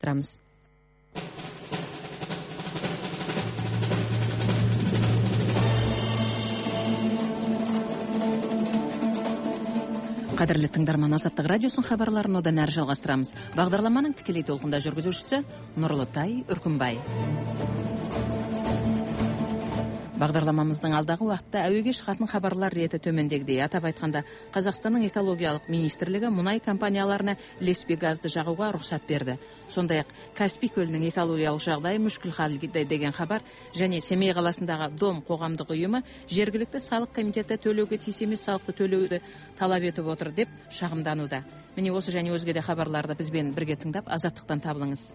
жалғастырамыз. Қадірлі тыңдарман, Азаттық радиосын хабарларын одан әрі жалғастырамыз. Бағдарламаның тікелей толқында жүргізушісі Нұрлытай Үркімбай. Бағдарламамыздың алдағы уақытта әуеге шығатын хабарлар реті төмендегідей. Атап айтқанда, Қазақстанның экологиялық министрлігі мұнай компанияларына ілеспе газды жағуға рұқсат берді. Сондай-ақ Каспий көлінің экологиялық жағдайы мүшкіл халде деген хабар және Семей қаласындағы Дом қоғамдық ұйымы жергілікті салық комитеті төлеуге тиіс емес салықты төлеуді талап етіп отыр деп шағымдануда. Міне осы және өзге де хабарларды бізбен бірге тыңдап, азаттықтан табылыңыз.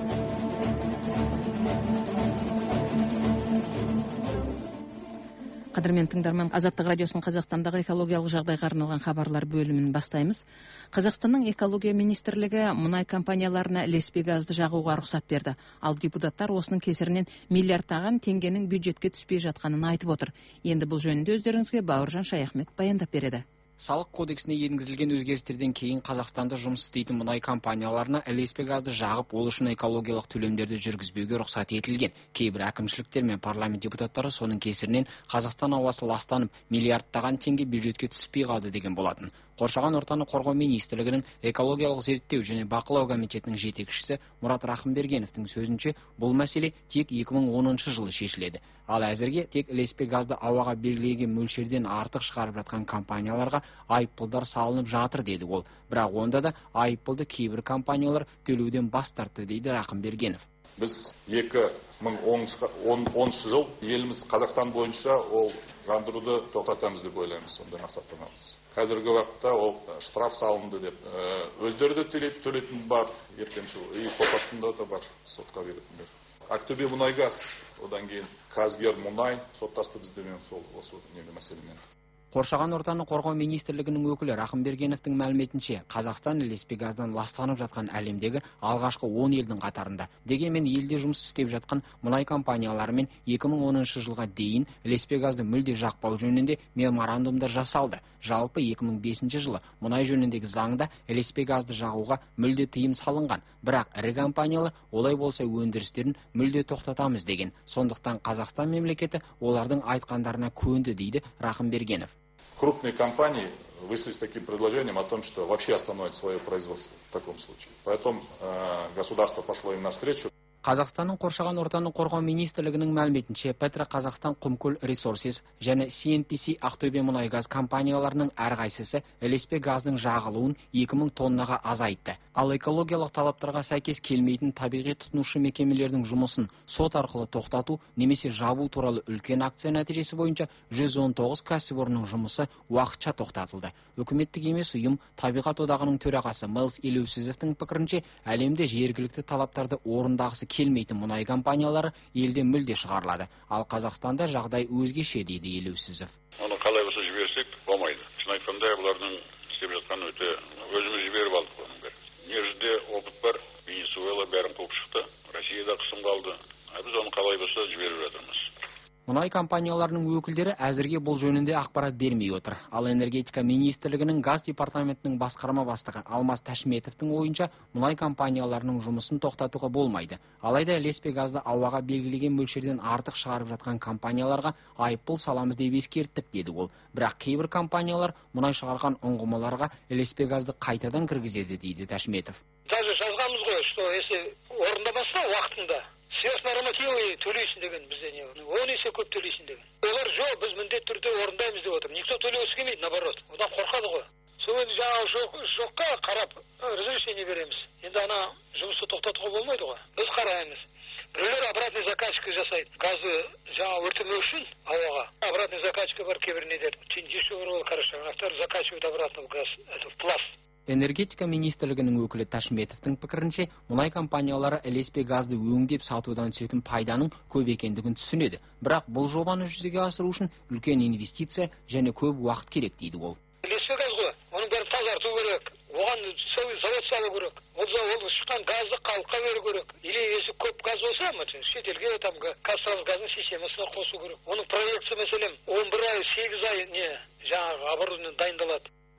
Қадірмен тыңдарман, Азаттық радиосының Қазақстандағы экологиялық жағдайға арналған хабарлар бөлімін бастаймыз. Қазақстанның экология министрлігі мұнай компанияларына ілеспе газды жағуға рұқсат берді. Ал депутаттар осының кесірінен миллиардтаған теңгенің бюджетке түспей жатқанын айтып отыр. Енді бұл жөнінде өздеріңізге Бауыржан Шаяхмет баяндап береді. Салық кодексіне енгізілген өзгерістерден кейін Қазақстанда жұмыс істейтін мұнай компанияларына ілеспе газды жағып, ол үшін экологиялық төлемдерді жүргізбеуге рұқсат етілген. Кейбір әкімшіліктер мен парламент депутаттары соның кесірінен Қазақстан ауасы ластанып, миллиардтаған теңге бюджетке түспей қалды деген болатын. Қоршаған ортаны қорғау министрлігінің экологиялық зерттеу және бақылау комитетінің жетекшісі Мұрат Рахымбергеновтың сөзінше, бұл мәселе тек 2010 жылы шешіледі. Ал әзірге тек ілеспе газды ауаға белгіленген мөлшерден артық шығарып жатқан компанияларға айыппұлдар салынып жатыр деді ол. Бірақ онда да айыппұлды кейбір компаниялар төлеуден бас тартты дейді Рахымбергенов. Біз 2010 жыл еліміз Қазақстан бойынша ол жандыруды тоқтатамыз деп ойлаймыз, сондай мақсаттамыз. Қазіргі уақытта ол штраф салынды деп өздері де төлейтін бар, ертең жыл и сотатында да бар, сотқа беретіндер. Ақтөбе мұнайгаз, одан кейін Қазгермұнай соттасты біздермен сол осы мәселемен. Қоршаған ортаны қорғау министрлігінің өкілі Рахымбергеновтың мәліметінше, Қазақстан ілеспе газдан ластанып жатқан әлемдегі алғашқы 10 елдің қатарында. Дегенмен елде жұмыс істеп жатқан мұнай компанияларымен 2010 жылға дейін ілеспе газды мүлде жақпау жөнінде меморандумдар жасалды. Жалпы 2005 жылы мұнай жөніндегі заңда ілеспе газды жағуға мүлде тыйым салынған. Бірақ ірі компаниялар олай болса өндірістерін мүлде тоқтатамыз деген. Сондықтан Қазақстан мемлекеті олардың айтқандарына көнді дейді Рахымбергенов. Крупные компании вышли с таким предложением о том, что вообще остановят свое производство в таком случае. Поэтому государство пошло им навстречу. Қазақстанның қоршаған ортаны қорғау министрлігінің мәліметінше, Петроқазақстан Құмкөл Ресурсес және CNPC Ақтөбе мұнайгаз компанияларының әрқайсысы ілеспе газдың жағылуын 2000 тоннаға азайтты. Ал экологиялық талаптарға сәйкес келмейтін табиғи тұтынушы мекемелердің жұмысын сот арқылы тоқтату немесе жабу туралы үлкен акция нәтижесі бойынша 119 кәсіпорынның жұмысы уақытша тоқтатылды. Үкіметтік емес ұйым Табиғат одағының төрағасы Мэлс Елеусізовтың пікірінше, әлемде жергілікті талаптарды орындағысы келмейтін мұнай компаниялары елде мүлде шығарылады. Ал Қазақстанда жағдай өзгеше дейді Елеусізов. Оны қалай болса жіберсек болмайды. Шын айтқанда бұлардың істеп жатқан өте өзіміз жіберіп алдық оның бәрін. Дүниежүзінде опыт бар, Венесуэла бәрін қуып шықты, Россияда қысым қалды. Біз оны қалай болса жіберіп жатырмыз. Мұнай компанияларының өкілдері әзірге бұл жөнінде ақпарат бермей отыр. Ал энергетика министрлігінің газ департаментінің басқарма бастығы Алмаз Ташметовтың ойынша, мұнай компанияларының жұмысын тоқтатуға болмайды. Алайда ілеспе газды ауаға белгілеген мөлшерден артық шығарып жатқан компанияларға айыппұл саламыз деп ескерттік деді ол. Бірақ кейбір компаниялар мұнай шығарған ұңғымаларға ілеспе газды қайтадан кіргізеді дейді Ташметов. Даже жазғанымыз ғой, что если орындамаса уақытында сверхнормативный төлейсің деген бізде не, 10 есе көп төлейсің деген. Олар жоқ, біз міндетті түрде орындаймыз деп отыр. Никто төлегісі келмейді, наоборот. Одан қорқады ғой. Сол енді жаңағы жоққа қарап разрешение береміз. Енді ана жұмысты тоқтатуға болмайды ғой. Біз қараймыз. Біреулер обратный закачка жасайды. Газы жаңа өртемеу үшін ауаға. Обратный закачка бар кейбір недер. Дешевый, хорошо. Авторы закачивают обратно в газ, это в пласт. Энергетика министрлігінің өкілі Ташметовтың пікірінше, мұнай компаниялары ілеспе газды өңдеп сатудан түсетін пайданың көп екендігін түсінеді. Бірақ бұл жобаны жүзеге асыру үшін үлкен инвестиция және көп уақыт керек дейді ол. Ілеспе газ ғой, оның бәрін тазарту керек, оған завод салу керек. Ол шыққан газды халыққа беру керек. Или если көп газ болса, шетелге там қазтрансгаздың системасына қосу керек. Оның проекция мәселен 11 ай, 8 ай жаңағы оборудование дайындалады.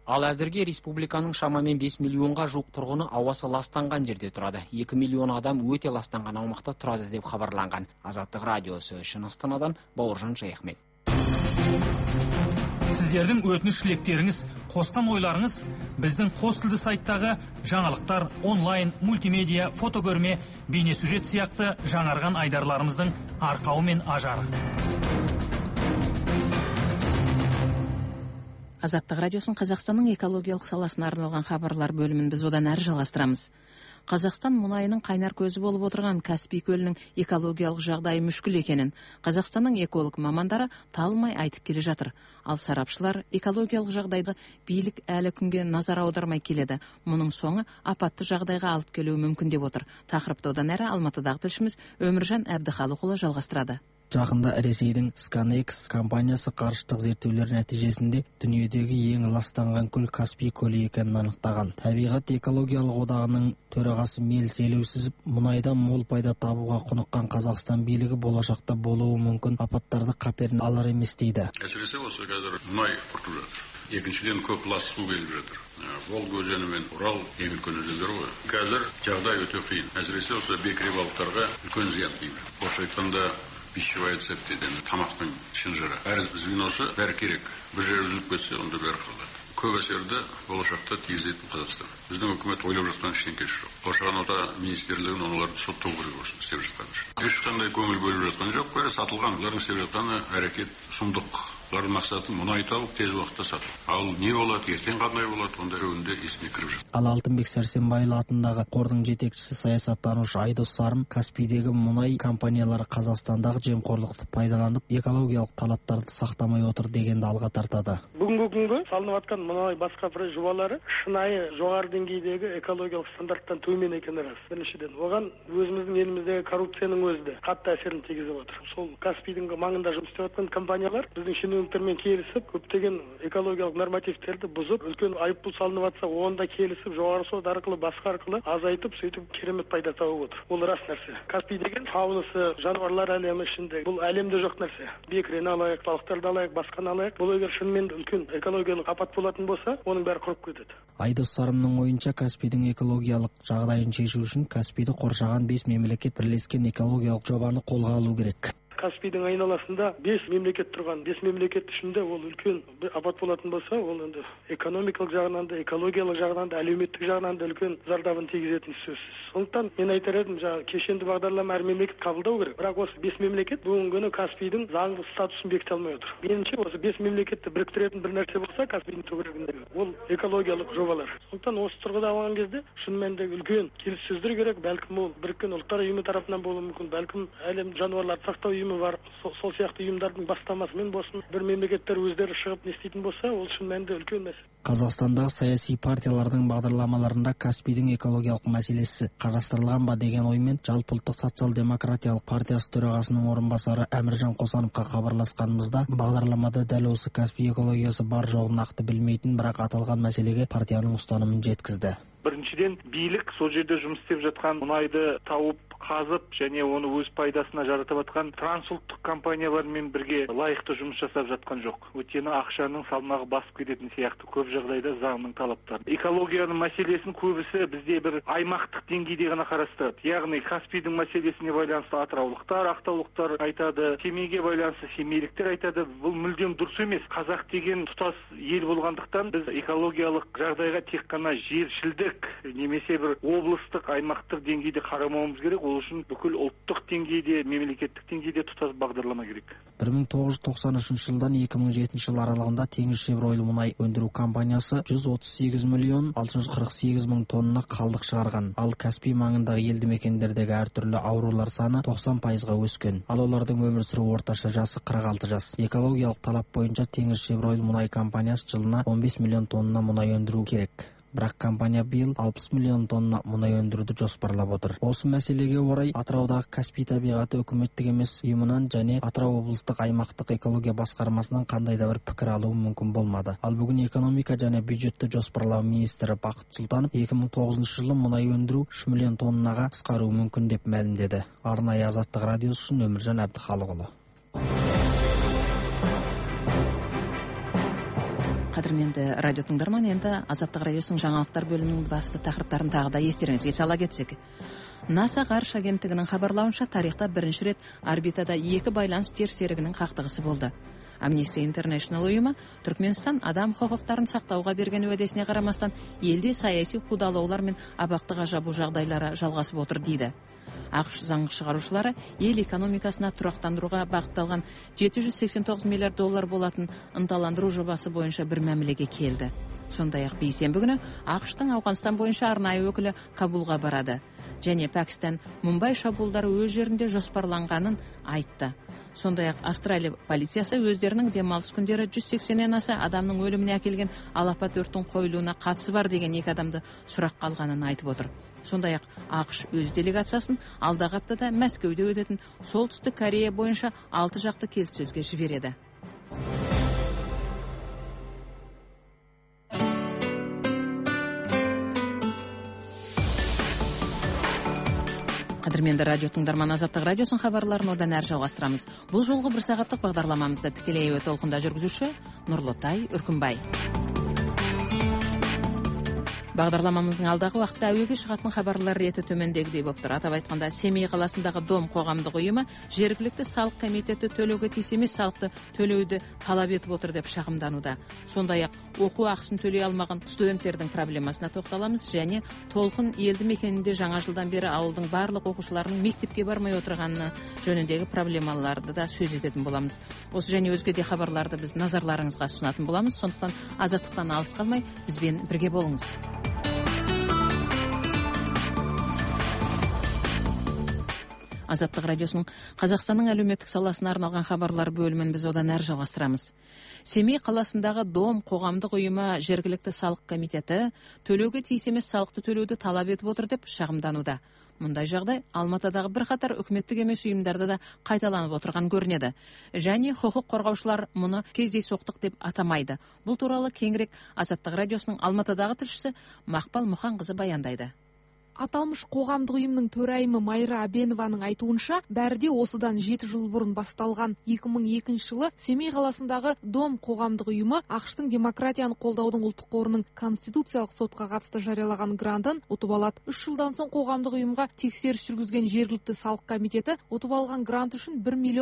Ал әзірге республиканың шамамен 5 миллионға жуық тұрғыны ауасы ластанған жерде тұрады. 2 миллион адам өте ластанған аумақта тұрады деп хабарланған. Азаттық радиосы үшін Астанадан Бауыржан Шаяхмет. Сіздердің өтініш тілектеріңіз, қосқан ойларыңыз біздің қос тілді сайттағы жаңалықтар, онлайн, мультимедиа, фотокөрме, бейнесюжет сияқты жаңарған айдарларымыздың арқауы мен ажары. Азаттық радиосын Қазақстанның экологиялық саласына арналған хабарлар бөлімін біз одан әрі жалғастырамыз. Қазақстан мұнайының қайнар көзі болып отырған Каспий көлінің экологиялық жағдайы мүшкіл екенін Қазақстанның эколог мамандары талмай айтып келе жатыр. Ал сарапшылар экологиялық жағдайды билік әлі күнге назар аудармай келеді. Мұның соңы апатты жағдайға алып келуі мүмкін деп отыр. Тақырыпты одан әрі Алматыдағы тілшіміз Өміржан Әбдіхалықұлы жалғастырады. Жақында Ресейдің Scanex компаниясы қарыштық зерттеулер нәтижесінде дүниедегі ең ластанған көл Каспий көлі екенін анықтаған. Табиғат экологиялық одағының төрағасы Мелс Елеусізов мұнайдан мол пайда табуға құныққан Қазақстан билігі болашақта болуы мүмкін апаттарды қаперін алар емес дейді. Әсіресе осы қазір мұнай құртып жатыр. Екіншіден көп лас су келіп жатыр. Волга өзені мен Урал ең үлкен өзендер ғой. Қазір жағдай өте қиын. Әсіресе осы бекіре балықтарға үлкен зиян тиді. Орысша айтқанда пищевая цепь дейді, тамақтың шынжыры. Әр звеносы бәрі керек. Bir жер үзіліп кетсе, онда бәрі қалады. Көп әсерді болашақта тигізетін Қазақстан. Біздің үкімет ойлап жатқан ештеңкесі жоқ. Қоршаған орта министрлігін оларды соттау керек болсын істеп жатқан үшін. Ешқандай көңіл бөліп жатқан жоқ. Бәрі сатылған. Олардың істеп жатқаны әрекет сұмдық. Олардың мақсаты мұнай тауып тез уақытта сату. Ал не болады, ертең қандай болады, онда өңде есіне кіріп жатыр. Ал Алтынбек Сәрсенбайұлы атындағы қордың жетекшісі саясаттанушы Айдос Сарым Каспийдегі мұнай компаниялары Қазақстандағы жемқорлықты пайдаланып, экологиялық талаптарды сақтамай отыр дегенді алға тартады. Бүгінгі күнгі салынып жатқан мұнай басқа бір жобалары шынайы жоғары деңгейдегі экологиялық стандарттан төмен екені рас. Біріншіден, оған өзіміздің еліміздегі коррупцияның өзі де қатты әсерін тигізіп отыр. Сол Каспийдің маңында жұмыс істеп жатқан компаниялар біздің шенеуніктермен келісіп, көптеген экологиялық нормативтерді бұзып, үлкен айыппұл салынып жатса, онда келісіп, жоғары сот арқылы, басқа арқылы азайтып, сөйтіп керемет пайда тауып отыр. Ол рас нәрсе. Каспий деген фаунасы, жануарлар әлемі ішінде, бұл әлемде жоқ нәрсе. Бекірені алайық, балықтарды алайық, басқаны алайық. Бұл егер шынымен үлкен экологиялық апат болатын болса, оның бәрі құрып кетеді. Айдос Сарымның ойынша Каспийдің экологиялық жағдайын шешу үшін Каспийді қоршаған 5 мемлекет бірлескен экологиялық жобаны қолға алу керек. Каспийдің айналасында 5 мемлекет тұрған. 5 мемлекет ішінде ол үлкен апат болатын болса, ол енді экономикалық жағынан да, экологиялық жағынан да, әлеуметтік жағынан да үлкен зардабын тигізетін сөзсіз. Сондықтан мен айтар едім, кешенді бағдарлама әр мемлекет қабылдау керек. Бірақ осы 5 мемлекет бүгінгі күні Каспийдің заңды статусын бекіте алмай отыр. Меніңше осы 5 мемлекетті біріктіретін бір нәрсе болса, Каспийдің төңірегіндегі ол экологиялық жобалар. Сондықтан осы тұрғыда алған кезде шынымен де үлкен келіссөздер керек. Бәлкім ол Біріккен Ұлттар ұйымы тарапынан болуы мүмкін, бәлкім әлем жануарларды сақтау ұйымы бар, сол сияқты ұйымдардың бастамасымен болсын, бір мемлекеттер өздері шығып не істейтін болса, ол шын мәнінде үлкен мәселе. Қазақстандағы саяси партиялардың бағдарламаларында Каспийдің экологиялық мәселесі қарастырылған ба деген оймен Жалпыұлттық социал-демократиялық партиясы төрағасының орынбасары Әміржан Қосановқа хабарласқанымызда бағдарламада дәл осы Каспий экологиясы бар жоғын нақты білмейтін, бірақ аталған мәселеге партияның ұстанымын жеткізді. Біріншіден, билік сол жерде жұмыс істеп жатқан мұнайды тауып, қазып және оны өз пайдасына жаратып жатқан трансұлттық компаниялармен бірге лайықты жұмыс жасап жатқан жоқ. Өйткені ақшаның салмағы басып кететін сияқты көп жағдайда заңның талаптары. Экологияның мәселесін көбісі бізде бір аймақтық деңгейде ғана қарастырады. Яғни Каспийдің мәселесіне байланысты атыраулықтар, ақтаулықтар айтады, Семейге байланысты семейліктер айтады. Бұл мүлдем дұрыс емес. Қазақ деген тұтас ел болғандықтан біз экологиялық жағдайға тек қана жершілдік немесе бір облыстық, аймақтық деңгейде қарамауымыз керек. Ол үшін бүкіл ұлттық деңгейде, мемлекеттік деңгейде тұтас бағдарлама керек. 1993 жылдан 2007 жыл аралығында Теңізшевройл мұнай өндіру компаниясы 138 миллион 648 мың тонна қалдық шығарған. Ал Каспий маңындағы елді мекендердегі әртүрлі аурулар саны 90%-ға өскен. Ал олардың өмір сүру орташа жасы 46 жас. Экологиялық талап бойынша Теңізшевройл мұнай компаниясы жылына 15 миллион тонна мұнай өндіру керек. Бірақ компания биыл 60 миллион тонна мұнай өндіруді жоспарлап отыр. Осы мәселеге орай Атыраудағы Каспий табиғаты үкіметтік емес ұйымынан және Атырау облыстық аймақтық экология басқармасынан қандай да бір пікір алуы мүмкін болмады. Ал бүгін экономика және бюджетті жоспарлау министрі Бақыт Сұлтанов 2009 жылы мұнай өндіру 3 миллион тоннаға қысқаруы мүмкін деп мәлімдеді. Арнайы Азаттық радиосы үшін Өміржан Әбдіхалықұлы. Қадірменді радио тыңдарман, енді Азаттық радиосының жаңалықтар бөлімінің басты тақырыптарын тағы да естеріңізге сала кетсек. НАСА ғарыш агенттігінің хабарлауынша, тарихта бірінші рет орбитада 2 байланыс жер серігінің қақтығысы болды. Amnesty International ұйымы Түркменстан адам құқықтарын сақтауға берген уәдесіне қарамастан, елде саяси қудалаулар мен абақтыға жабу жағдайлары жалғасып отыр дейді. ақш заң шығарушылары ел экономикасына тұрақтандыруға бағытталған $789 миллиард болатын ынталандыру жобасы бойынша бір мәмілеге келді. Сондай-ақ бейсенбі күні ақштың Ауғанстан бойынша арнайы өкілі Кабулға барады және Пәкістан Мумбай шабуылдары өз жерінде жоспарланғанын айтты. Сондай-ақ Австралия полициясы өздерінің демалыс күндері 180-нен аса адамның өліміне әкелген алапат өрттің қойылуына қатысы бар деген 2 адамды сұраққа алғанын айтып отыр. Сондай-ақ ақш өз делегациясын алдағы аптада Мәскеуде өтетін Солтүстік Корея бойынша 6 жақты келіссөзге жібереді. Қадірменді радио тыңдарман, Азаттық радиосын хабарларын одан әрі жалғастырамыз. Бұл жолғы 1 сағаттық бағдарламамызда тікелей эфир толқында жүргізуші Нұрлытай Үркімбай. Бағдарламамыздың алдағы уақытта әуеге шығатын хабарлар реті төмендегідей болып тұр. Атап айтқанда, Семей қаласындағы Дом қоғамдық ұйымы жергілікті салық комитеті төлеуге тиіс емес салықты төлеуді талап етіп отыр деп шағымдануда. Сондай-ақ оқу ақысын төлей алмаған студенттердің проблемасына тоқталамыз және Толқын елді мекенінде жаңа жылдан бері ауылдың барлық оқушыларының мектепке бармай отырғаны жөніндегі проблемаларды да сөз ететін боламыз. Осы және өзге де хабарларды біз назарларыңызға ұсынатын боламыз. Сондықтан Азаттықтан алыс қалмай бізбен бірге болыңыз. Азаттық радиосының Қазақстанның әлеуметтік саласына арналған хабарлар бөлімін біз одан әрі жалғастырамыз. Семей қаласындағы Дом қоғамдық ұйымы жергілікті салық комитеті төлеуге тиіс емес салықты төлеуді талап етіп отыр деп шағымдануда. Мұндай жағдай Алматыдағы бірқатар үкіметтік емес ұйымдарда да қайталанып отырған көрінеді. Және құқық қорғаушылар мұны кездейсоқтық деп атамайды. Бұл туралы кеңірек Азаттық радиосының Алматыдағы тілшісі Мақпал Мұханқызы баяндайды. Аталмыш қоғамдық ұйымның төрайымы Майра Абенованың айтуынша, бәрде осыдан 7 жыл бұрын басталған 2002 жылы Семей қаласындағы Дом қоғамдық ұйымы ақштың демократияны қолдаудың ұлттық қорының конституциялық сотқа қатысты жариялаған грантын ұтып алады. 3 жылдан соң қоғамдық ұйымға тексеріс жүргізген жергілікті салық комитеті ұтып алған грант үшін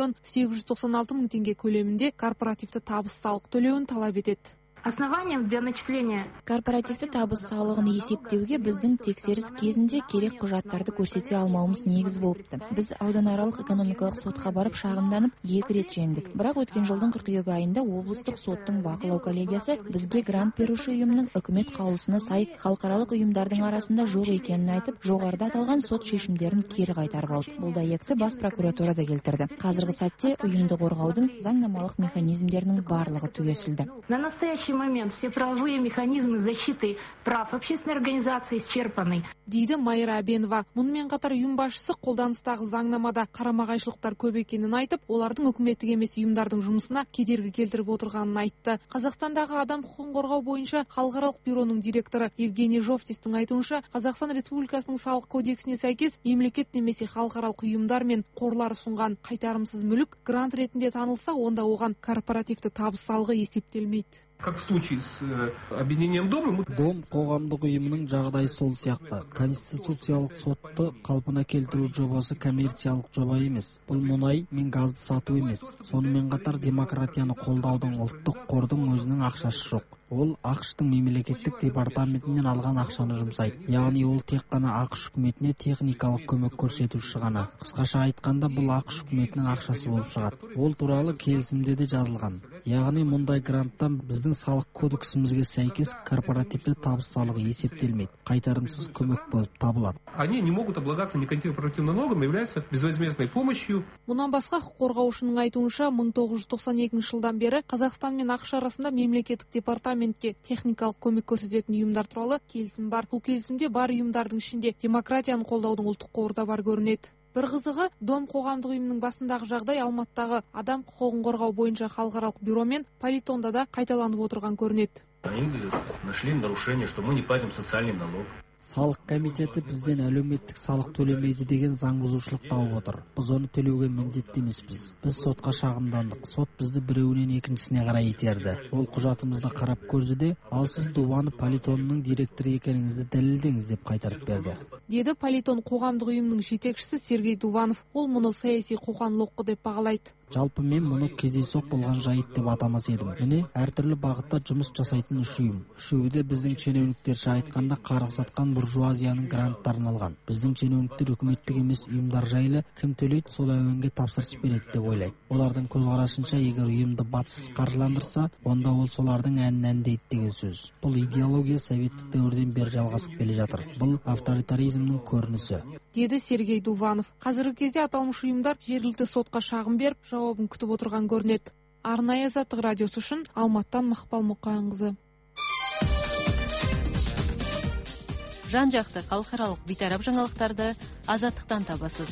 1,896,000 теңге көлемінде корпоративті табыс салық төлеуін талап етеді. Основанием для начисления корпоративті табыс салығын есептеуге біздің тексеріс кезінде керек құжаттарды көрсете алмауымыз негіз болыпты. Біз ауданаралық экономикалық сотқа барып шағымданып 2 рет жеңдік. Бірақ өткен жылдың қыркүйек айында облыстық соттың бақылау коллегиясы бізге грант беруші ұйымның үкімет қаулысына сай халықаралық ұйымдардың арасында жоқ екенін айтып, жоғарыда аталған сот шешімдерін кері қайтарып алды. Бұл дәйекті бас прокуратура да келтірді. Қазіргі сәтте ұйымды қорғаудың заңнамалық механизмдерінің барлығы түгесілді. На настоящий момент все правовые механизмы защиты прав общественной организации исчерпаны. Дейді Майра Абенова. Мұнымен қатар ұйым басшысы қолданыстағы заңнамада қарама-қайшылықтар көп екенін айтып, олардың үкіметтік емес ұйымдардың жұмысына кедергі келтіріп отырғанын айтты. Қазақстандағы адам құқығын қорғау бойынша халықаралық бюроның директоры Евгений Жовтистің айтуынша, Қазақстан Республикасының салық кодексіне сәйкес мемлекет немесе халықаралық ұйымдар мен қорлар ұсынған қайтарымсыз мүлік грант ретінде танылса, онда оған корпоративті табыс салығы есептелмейді. Как в случае с объединением Дома. Дом қоғамдық ұйымының жағдайы сол сияқты. Конституциялық сотты қалпына келтіру жобасы коммерциялық жоба емес. Бұл мұнай мен газды сату емес. Сонымен қатар демократияны қолдаудың ұлттық қордың өзінің ақшасы жоқ. Ол ақштың мемлекеттік департаментінен алған ақшаны жұмсайды. Яғни ол тек қана ақш үкіметіне техникалық көмек көрсетуші ғана. Қысқаша айтқанда бұл ақш үкіметінің ақшасы болып шығады. Ол туралы келісімде де жазылған. Яғни мұндай гранттан біздің салық кодексімізге сәйкес корпоративті табыс салығы есептелмейді. Қайтарымсыз көмек болып табылады. Они не могут облагаться ни корпоративным налогом, являются безвозмездной помощью. Мұнан басқа құқық қорғаушының айтуынша, 1992 жылдан бері Қазақстан мен ақш арасында мемлекеттік департаментке техникалық көмек көрсететін ұйымдар туралы келісім бар. Бұл келісімде бар ұйымдардың ішінде демократияны қолдаудың ұлттық қоры да бар көрінеді. Бір қызығы, Дом қоғамдық ұйымының басындағы жағдай Алматыдағы адам құқығын қорғау бойынша халықаралық бюро мен Политонда да қайталанып отырған көрінеді. Они нашли нарушение, что мы не платим социальный налог. Салық комитеті бізден әлеуметтік салық төлемейді деген заң бұзушылық тауып отыр. Біз оны төлеуге міндетті емеспіз. Біз сотқа шағымдандық. Сот бізді біреуінен екіншісіне қарай итерді. Ол құжатымызды қарап көрді де, ал сіз Дуваны Политонның директоры екеніңізді дәлелдеңіз деп қайтарып берді. Деді Политон қоғамдық ұйымның жетекшісі Сергей Дуванов. Ол мұны саяси қоқаң-лоққы деп бағалайды. Жалпы мен мұны кездейсоқ болған жайт деп атамас едім. Міне, әртүрлі бағытта жұмыс жасайтын үш ұйым. Үшеуі де біздің шенеуніктерше айтқанда қарғыс атқан буржуазияның гранттарын алған. Біздің шенеуніктер үкіметтік емес ұйымдар жайлы кім төлейді, сол әуенге тапсырыс береді деп ойлайды. Олардың көзқарасынша, егер ұйымды батыс қаржыландырса, онда ол солардың әнін әндейді деген сөз. Бұл идеология советтік дәуірден бері жалғасып келе жатыр. Бұл авторитаризмнің көрінісі. Деді Сергей Дуванов. Қазіргі кезде аталмыш ұйымдар жергілікті сотқа шағым беріп, жауабын күтіп отырған көрінеді. Арнайы Азаттық радиосы үшін Алматтан Мақпал Мұқайынқызы. Жан-жақты халықаралық бейтарап жаңалықтарды Азаттықтан табасыз.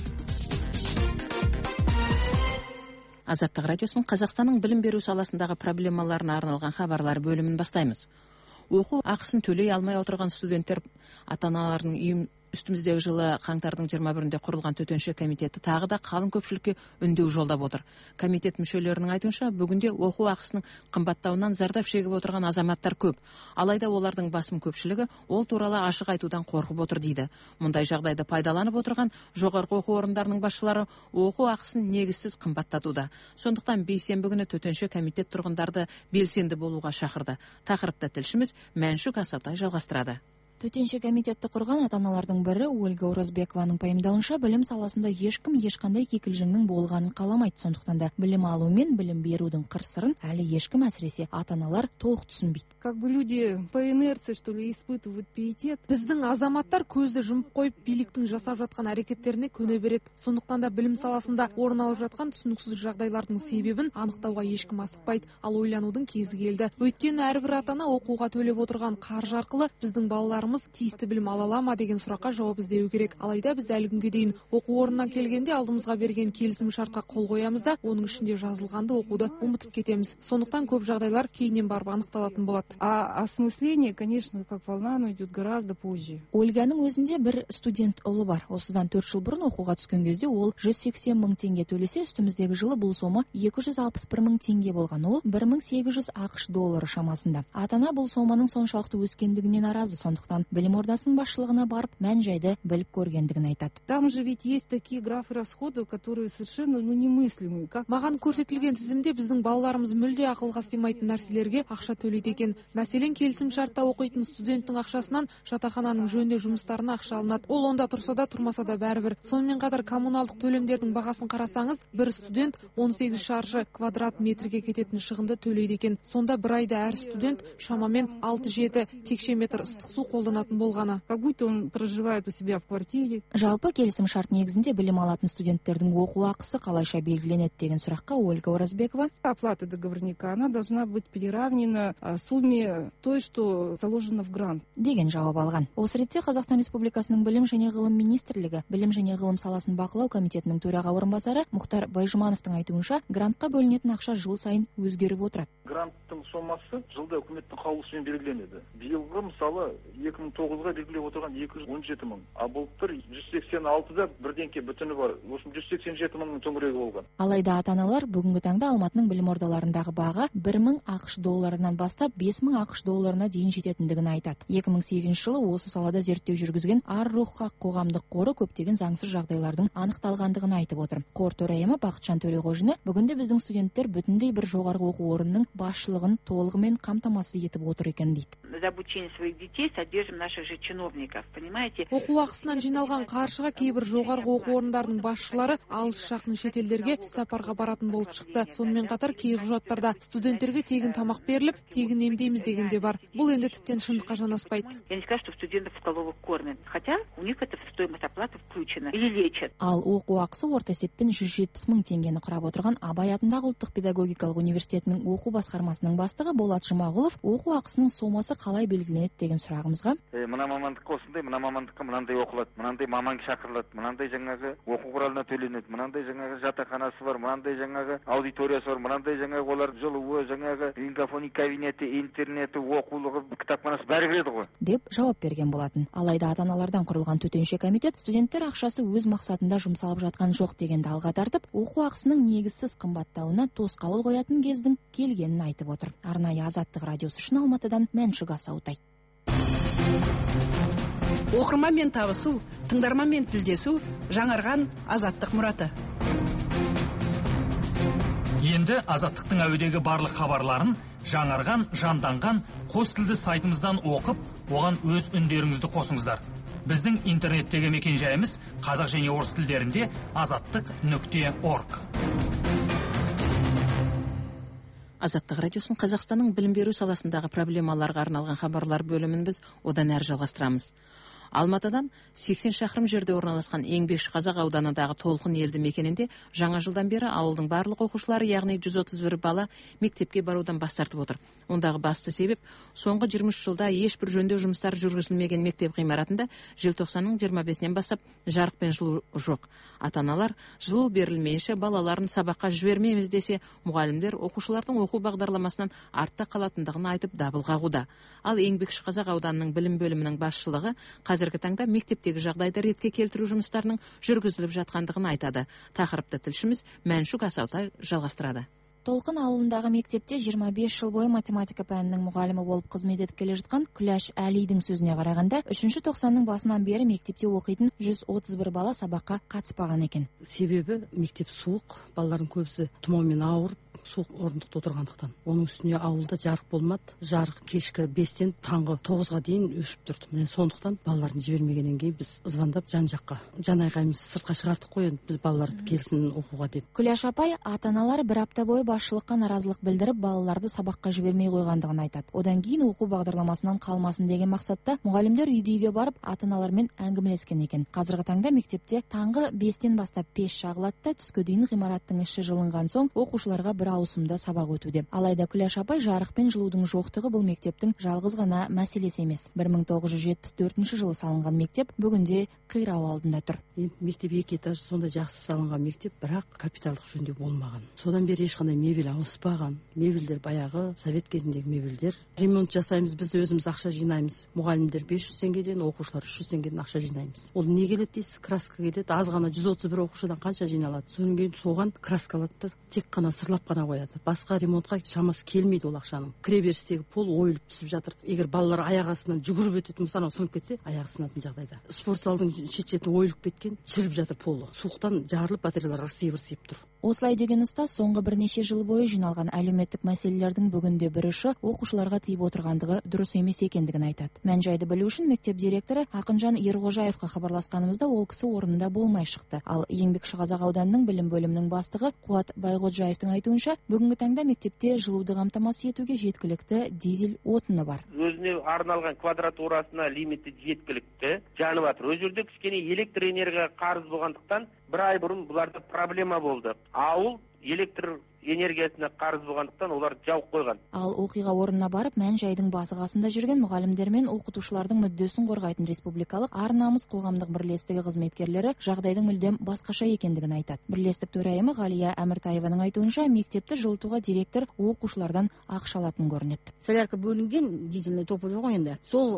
Азаттық радиосын Қазақстанның білім беру саласындағы проблемаларына арналған хабарлар бөлімін бастаймыз. Оқу ақысын төлей алмай отырған студенттер ата-аналарының үйін үстіміздегі жылы қаңтардың 21-інде құрылған төтенше комитеті тағы да қалың көпшілікке үндеу жолдап отыр. Комитет мүшелерінің айтуынша, бүгінде оқу ақысының қымбаттауынан зардап шегіп отырған азаматтар көп. Алайда олардың басым көпшілігі ол туралы ашық айтудан қорқып отыр дейді. Мұндай жағдайды пайдаланып отырған жоғарғы оқу орындарының басшылары оқу ақысын негізсіз қымбаттатуда. Сондықтан бейсенбі күні төтенше комитет тұрғындарды белсенді болуға шақырды. Тақырыпта тілшіміз Мәншүк Асаутай жалғастырады. Төтенше комитетті құрған ата-аналардың бірі Ольга Оразбекованың пайымдауынша, білім саласында ешкім ешқандай кикілжіңнің болғанын қаламайды. Сондықтан да білім алу мен білім берудің қыр-сырын әлі ешкім, әсіресе ата-аналар толық түсінбейді. Как бы люди по инерции, что ли, испытывают пиетет. Біздің азаматтар көзді жұмып қойып, биліктің жасап жатқан әрекеттеріне көне береді. Сондықтан да білім саласында орын алып жатқан түсініксіз жағдайлардың себебін анықтауға ешкім асықпайды, ал ойланудың кезі келді. Өйткені әрбір ата-ана оқуға төлеп отырған қаржы арқылы біздің балаларымыз тиісті білім ала ала ма деген сұраққа жауап іздеу керек. Алайда біз әлі күнге дейін оқу орнынан келгенде алдымызға берген келісім шартқа қол қоямыз да, оның ішінде жазылғанды оқуды ұмытып кетеміз. Сондықтан көп жағдайлар кейіннен барып анықталатын болады. А осмысление, конечно, как волна, оно идет гораздо позже. Ольганың өзінде бір студент ұлы бар. Осыдан 4 жыл бұрын оқуға түскен кезде ол 180 мың теңге төлесе, үстіміздегі жылы бұл сома 261 мың теңге болған. Ол 1800 ақш доллары шамасында. Ата-ана бұл соманың соншалықты өскендігіне наразы, сондықтан білім ордасының басшылығына барып, мән-жайды біліп көргендігін айтады. Там же ведь есть такие графы расходов, которые совершенно немыслимые. Маған көрсетілген тізімде біздің балаларымыз мүлде ақылға сыймайтын нәрселерге ақша төлейді екен. Мәселен, келісім шартта оқитын студенттің ақшасынан жатақхананың жөндеу жұмыстарына ақша алынады. Ол онда тұрса да, тұрмаса да бәрібір. Сонымен қатар коммуналдық төлемдердің бағасын қарасаңыз, бір студент 18 шаршы квадрат метрге кететін шығынды төлейді екен. Сонда бір айда әр студент шамамен 6-7 текше метр ыстық су қолданатын болғаны. Как будто он проживает у себя в квартире. Жалпы келісім шарт негізінде білім алатын студенттердің оқу ақысы қалайша белгіленеді деген сұраққа Ольга Оразбекова: оплата договорника, она должна быть переравнена сумме той, что заложено в грант, деген жауап алған. Осы ретте Қазақстан Республикасының білім және ғылым министрлігі білім және ғылым саласын бақылау комитетінің төраға орынбасары Мұхтар Байжұмановтың айтуынша, грантқа бөлінетін ақша жыл сайын өзгеріп отырады. Гранттың сомасы жылда үкіметтің қаулысымен белгіленеді. Биылғы мысалы 2009-ға белгілеп отырған 217 мың, а былтыр 186-да бірдеңке бүтіні бар. Осы 187 мыңның төңірегі болған. Алайда ата-аналар бүгінгі таңда Алматының білім ордаларындағы баға 1000 ақш долларынан бастап 5000 ақш долларына дейін жететіндігін айтады. 2008 жылы осы салада зерттеу жүргізген Ар-Рух қоғамдық қоры көптеген заңсыз жағдайлардың анықталғандығын айтып отыр. Қор төрайымы Бақытжан Төлеғожина бүгінде біздің студенттер бүтіндей бір жоғарғы оқу орнының басшылығын толығымен қамтамасыз етіп отыр екен дейді. За обучение своих детей содержим наших же чиновников, понимаете? Оқу ақысынан жиналған қаржыға кейбір жоғарғы оқу орындарының басшылары алыс-жақын шетелдерге іс-сапарға баратын болып шықты. Сонымен қатар кей құжаттарда студенттерге тегін тамақ беріліп, тегін емдейміз деген де бар. Бұл енді тіптен шындыққа жанаспайды. Я не скажу, что студентов в столовых кормят, хотя у них это в стоимость оплаты включено или лечат. Ал оқу ақысы орта есеппен 170 мың теңгені құрап отырған Абай атындағы ұлттық педагогикалық университетінің оқу басқармасының бастығы Болат Жұмағұлов оқу ақысының сомасы қалай белгіленеді деген сұрағымызға: айтуынша, мына мамандыққа осындай, мына мамандыққа мынандай оқылады, мынандай маман шақырылады, мынандай жаңағы оқу құралына төленеді, мынандай жаңағы жатақханасы бар, мынандай жаңағы аудиториясы бар, мынандай жаңағы олар жылуы, жаңағы лингофоний кабинеті, интернеті, оқулығы, кітапханасы бәрі кіреді ғой, деп жауап берген болатын. Алайда ата-аналардан құрылған төтенше комитет студенттер ақшасы өз мақсатында жұмсалып жатқан жоқ дегенді алға тартып, оқу ақысының негізсіз қымбаттауына тосқауыл қоятын кездің келгенін айтып отыр. Арнайы Азаттық радиосы үшін Алматыдан Мәншүк Асаутай. Оқырманмен табысу, тыңдарманмен тілдесу жаңарған Азаттық мұраты. Енді Азаттықтың әуедегі барлық хабарларын жаңарған, жанданған қос тілді сайтымыздан оқып, оған өз үндеріңізді қосыңыздар. Біздің интернеттегі мекен-жайымыз қазақ және орыс тілдерінде azаттық.org. Азаттық радиосын Қазақстанның білім беру саласындағы проблемаларға арналған хабарлар бөлімін біз одан әрі жалғастырамыз. Алматыдан 80 шақырым жерде орналасқан Еңбекші Қазақ ауданындағы Толқын елді мекенінде жаңа жылдан бері ауылдың барлық оқушылары, яғни 131 бала мектепке барудан бас тартып отыр. Ондағы басты себеп соңғы 23 жылда ешбір жөндеу жұмыстары жүргізілмеген мектеп ғимаратында желтоқсанның 25-нен бастап жарық пен жылу жоқ. Ата-аналар жылу берілмейінше балаларын сабаққа жібермейміз десе, мұғалімдер оқушылардың оқу бағдарламасынан артта қалатындығын айтып дабыл қағуда. Ал Еңбекші Қазақ ауданының білім бөлімінің басшылығы қазіргі таңда мектептегі жағдайды ретке келтіру жұмыстарының жүргізіліп жатқандығын айтады. Тақырыпты тілшіміз Мәншүк Асаутай жалғастырады. Толқын ауылындағы мектепте 25 жыл бойы математика пәнінің мұғалімі болып қызмет етіп келе жатқан Күләш Әлидің сөзіне қарағанда, 3-ші тоқсанның басынан бері мектепте оқитын 131 бала сабаққа қатыспаған екен. Себебі мектеп суық, балалардың көбісі тұмаумен ауырып, суық орындықта отырғандықтан. Оның үстіне ауылда жарық болмады. Жарық кешкі 5-тен таңғы 9-ға дейін өшіп тұрды. Мен сондықтан балаларын жібермегеннен кейін біз звондап жан-жаққа, жан-айқайымыз сыртқа шығардық қой, біз балаларды келсін оқуға деп. Күләш апай ата-аналар бір апта бойы басшылыққа наразылық білдіріп, балаларды сабаққа жібермей қойғандығын айтады. Одан кейін оқу бағдарламасынан қалмасын деген мақсатта мұғалімдер үйге барып ата-аналармен әңгімелескен екен. Қазіргі таңда мектепте таңғы 5-тен бастап пеш жағылады да, түске дейін ғимараттың іші жылынған соң оқушыларға бір ауысымда сабақ өтуде. Алайда Күләш апай жарық пен жылудың жоқтығы бұл мектептің жалғыз ғана мәселесі емес. 1974 жылы салынған мектеп бүгінде қирау алдында тұр. Мектеп 2 этаж, сонда жақсы салынған мектеп, бірақ капиталдық жөндеу болмаған. Содан бері ешқандай мебель ауыспаған. Мебельдер баяғы совет кезіндегі мебельдер. Ремонт жасаймыз, біз өзіміз ақша жинаймыз. Мұғалімдер 500 теңгеден, оқушылар 300 теңгеден ақша жинаймыз. Ол не келеді дейсіз? Краска келеді. Аз ғана 131 оқушыдан қанша жиналады? Содан кейін соған краскалады, тек қана сырлап қана қояды. Басқа ремонтқа шамасы келмейді ол ақшаның. Кіреберістегі пол ойылып түсіп жатыр. Егер балалар аяқ астынан жүгіріп өтетін болса, сынып кетсе, аяғы сынатын жағдайда. Спорт залдың шет-шеті ойылып кеткен, шіріп жатыр полы. Суықтан жарылып, батареялар ырсиып тұр. Осылай деген ұстаз соңғы бірнеше жыл бойы жиналған әлеуметтік мәселелердің бүгінде бір ұшы оқушыларға тиіп отырғандығы дұрыс емес екендігін айтады. Мән-жайды білу үшін мектеп директоры Ақынжан Ерғожаевқа хабарласқанымызда ол кісі орнында болмай шықты. Ал Еңбекші Қазақ ауданының білім бөлімінің бастығы Қуат Байғоджаевтың айтуынша, бүгінгі таңда мектепте жылуды қамтамасыз етуге жеткілікті дизель отыны бар. Өзіне арналған квадратурасына лимиті жеткілікті жанып жатыр. Өз жерде кішкене электр энергия қарыз болғандықтан бір ай бұрын бұларда проблема болды. Ауыл электр энергиясына қарыз болғандықтан олар жауып қойған. Ал оқиға орнына барып, мән-жайдың басы-қасында жүрген мұғалімдер мен оқытушылардың мүддесін қорғайтын республикалық ар-намыс қоғамдық бірлестігі қызметкерлері жағдайдың мүлдем басқаша екендігін айтады. Бірлестік төрайымы Ғалия Әміртаеваның айтуынша, мектепті жылытуға директор оқушылардан ақша алатын көрінеді. Солярка бөлінген, дизельный топы жоқ енді. Сол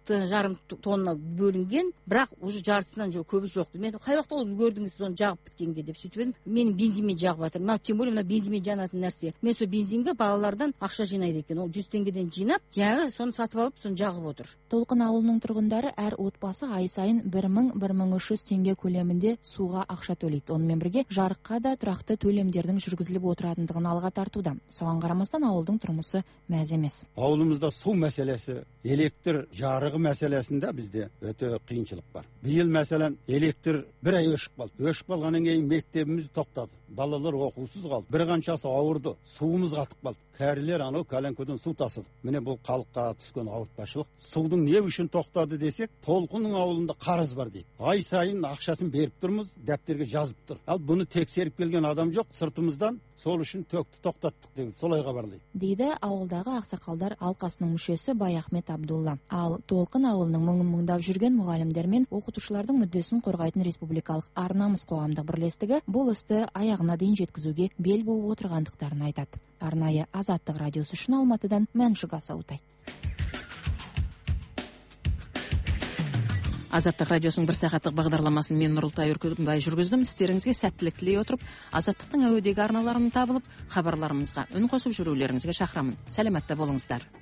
16,5 тонна бөлінген, бірақ уже жартысынан көбі жоқ. Мен қай уақытта ол көрдіңіз соны жағып біткенге деп сөйтіп едім. Менің бензинмен жағып жатыр. Мына тем более мына бензин жанатын нәрсе. Мен сол бензинге балалардан ақша жинайды екен. Ол 100 теңгеден жинап, жаңағы соны сатып алып, соны жағып отыр. Толқын ауылының тұрғындары әр отбасы ай сайын 1000-1300 теңге көлемінде суға ақша төлейді. Онымен бірге жарыққа да тұрақты төлемдердің жүргізіліп отыратындығын алға тартуда. Соған қарамастан ауылдың тұрмысы мәз емес. Ауылымызда су мәселесі, электр жарығы мәселесінде бізде өте қиыншылық бар. Биыл мәселен электр бір ай өшіп қалды. Өшіп қалғаннан кейін мектебіміз тоқтады. Балалар оқусыз қалды. Bir қаншасы ауырды. Суымыз қатып қалды. Кәрілер анау кәләңкөден су тасыды. Міне бұл халыққа түскен ауыртпашылық. Судың не үшін тоқтады десек, Толқынның ауылында қарыз бар дейді. Ай сайын ақшасын беріп тұрмыз, дәптерге жазып тұр. Ал бұны тексеріп келген адам жоқ. Сыртымыздан сол үшін төкті тоқтаттық деп солай хабарлайды дейді ауылдағы ақсақалдар алқасының мүшесі Баяхмет Абдулла. Ал Толқын ауылының мыңдап жүрген мұғалімдер мен оқытушылардың мүддесін қорғайтын республикалық Арнамыз қоғамдық бірлестігі бұл істі аяғына дейін жеткізуге бел буып отырғандықтарын айтады. Арнайы Азаттық радиосы үшін Алматыдан Мәншүк Асаутай. Азаттық радиосының 1 сағаттық бағдарламасын мен Нұрылтай Үркімбай жүргіздім. Сіздеріңізге сәттілік тілей отырып, Азаттықтың әуедегі арналарын табылып, хабарларымызға үн қосып жүрулеріңізге шақырамын. Сәлеметте болыңыздар.